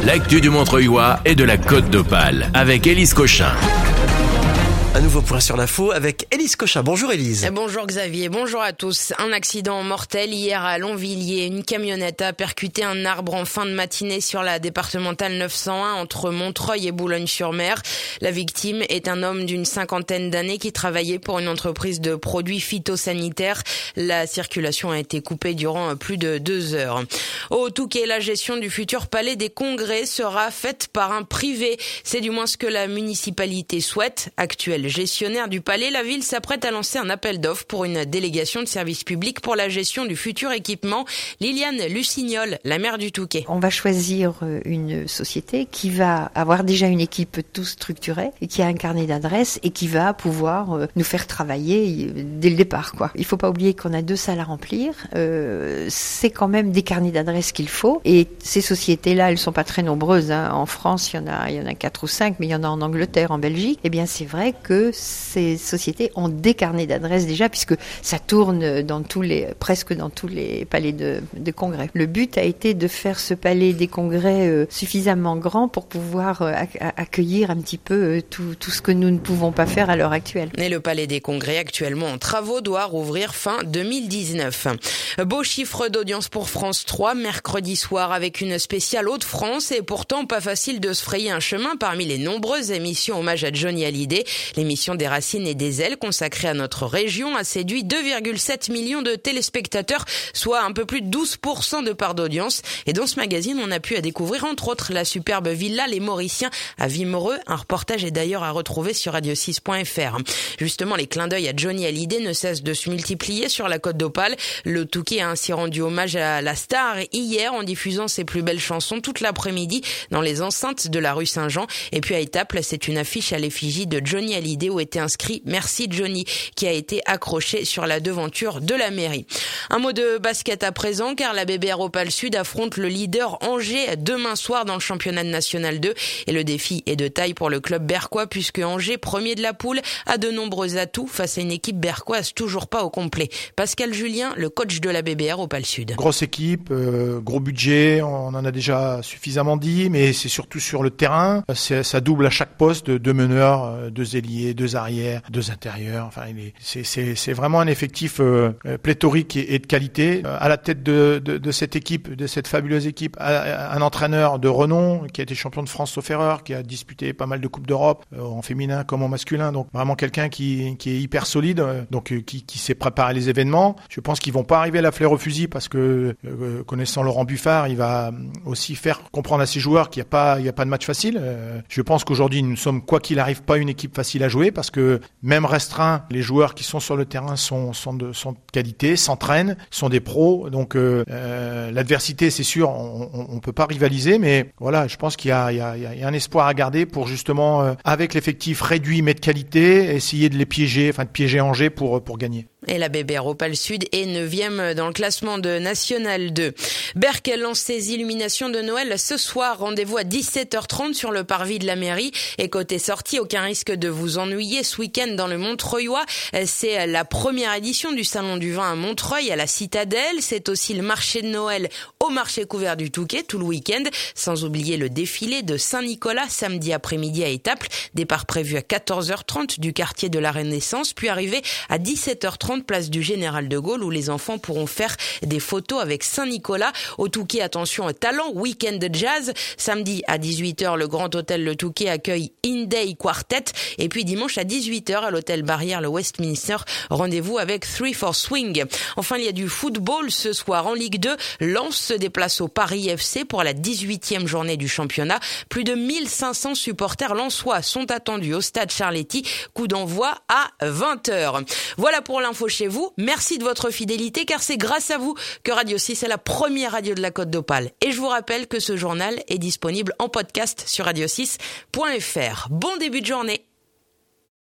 l'actu du Montreuilois et de la Côte d'Opale avec Élise Cochin. Un nouveau point sur l'info avec Élise Cochin. Bonjour Élise. Bonjour Xavier, bonjour à tous. Un accident mortel hier à Longvilliers. Une camionnette a percuté un arbre en fin de matinée sur la départementale 901 entre Montreuil et Boulogne-sur-Mer. La victime est un homme d'une 50aine d'années qui travaillait pour une entreprise de produits phytosanitaires. La circulation a été coupée durant plus de 2 heures. Au Touquet, la gestion du futur palais des congrès sera faite par un privé. C'est du moins ce que la municipalité souhaite. Actuel gestionnaire du palais, la ville s'apprête à lancer un appel d'offres pour une délégation de service public pour la gestion du futur équipement. Liliane Lucignol, la maire du Touquet. On va choisir une société qui va avoir déjà une équipe tout structurée et qui a un carnet d'adresses et qui va pouvoir nous faire travailler dès le départ, quoi. Il faut pas oublier qu'on a 2 salles à remplir. C'est quand même des carnets d'adresses qu'il faut. Et ces sociétés-là, elles sont pas très nombreuses, hein. En France, il y en a 4 ou 5, mais il y en a en Angleterre, en Belgique. Eh bien, c'est vrai que ces sociétés ont des carnets d'adresses déjà, puisque ça tourne presque dans tous les palais de congrès. Le but a été de faire ce palais des congrès suffisamment grand pour pouvoir accueillir un petit peu tout ce que nous ne pouvons pas faire à l'heure actuelle. Et le palais des congrès, actuellement en travaux, doit rouvrir fin 2019. Beau chiffre d'audience pour France 3 mercredi soir avec une spéciale Hauts-de-France, et pourtant pas facile de se frayer un chemin parmi les nombreuses émissions hommage à Johnny Hallyday. L'émission des Racines et des Ailes consacrée à notre région a séduit 2,7 millions de téléspectateurs, soit un peu plus de 12% de part d'audience. Et dans ce magazine, on a pu découvrir entre autres la superbe villa Les Mauriciens à Wimereux. Un reportage est d'ailleurs à retrouver sur radio6.fr. Justement, les clins d'œil à Johnny Hallyday ne cessent de se multiplier sur la Côte d'Opale. Le Touquet a ainsi rendu hommage à la star hier en diffusant ses plus belles chansons toute l'après-midi dans les enceintes de la rue Saint-Jean. Et puis à Étaples, c'est une affiche à l'effigie de Johnny Hallyday où était inscrit « Merci Johnny » qui a été accroché sur la devanture de la mairie. Un mot de basket à présent, car la BBR Opale Sud affronte le leader Angers demain soir dans le championnat de National 2. Et le défi est de taille pour le club berquois, puisque Angers, premier de la poule, a de nombreux atouts face à une équipe berquoise toujours pas au complet. Pascal Julien, le coach de la BBR Opale Sud. Grosse équipe, gros budget, on en a déjà suffisamment dit, mais c'est surtout sur le terrain. Ça double à chaque poste, 2 meneurs, 2 ailiers, 2 arrières, 2 intérieurs. Enfin, c'est vraiment un effectif pléthorique et de qualité. À la tête de cette équipe, de cette fabuleuse équipe, un entraîneur de renom qui a été champion de France sauf erreur, qui a disputé pas mal de coupes d'Europe en féminin comme en masculin. Donc vraiment quelqu'un qui est hyper solide, donc qui sait préparer les événements. Je pense qu'ils vont pas arriver à la fleur au fusil parce que connaissant Laurent Buffard, il va aussi faire comprendre à ses joueurs qu'il y a pas de match facile. Je pense qu'aujourd'hui nous sommes, quoi qu'il arrive, pas une équipe facile à jouer parce que même restreints, les joueurs qui sont sur le terrain sont de qualité, s'entraînent, sont des pros. Donc l'adversité, c'est sûr, on peut pas rivaliser, mais voilà, je pense qu'il y a un espoir à garder pour justement avec l'effectif réduit mais de qualité, essayer de piéger Angers pour gagner. Et la BBR Opale Sud est 9e dans le classement de National 2. Berck lance ses illuminations de Noël ce soir. Rendez-vous à 17h30 sur le parvis de la mairie. Et côté sortie, aucun risque de vous ennuyer ce week-end dans le Montreuilois. C'est la première édition du Salon du Vin à Montreuil, à la Citadelle. C'est aussi le marché de Noël au marché couvert du Touquet tout le week-end. Sans oublier le défilé de Saint-Nicolas samedi après-midi à Étaples. Départ prévu à 14h30 du quartier de la Renaissance, puis arrivé à 17h30 place du Général de Gaulle où les enfants pourront faire des photos avec Saint-Nicolas. Au Touquet, attention, talent, week-end de jazz. Samedi à 18h, le Grand Hôtel Le Touquet accueille Indie Quartet. Et puis dimanche à 18h, à l'Hôtel Barrière, le Westminster, rendez-vous avec 3-4 Swing. Enfin, il y a du football ce soir en Ligue 2. Lens se déplace au Paris FC pour la 18e journée du championnat. Plus de 1500 supporters lensois sont attendus au stade Charletti. Coup d'envoi à 20h. Voilà pour l'info chez vous. Merci de votre fidélité, car c'est grâce à vous que Radio 6 est la première radio de la Côte d'Opale. Et je vous rappelle que ce journal est disponible en podcast sur radio6.fr. Bon début de journée.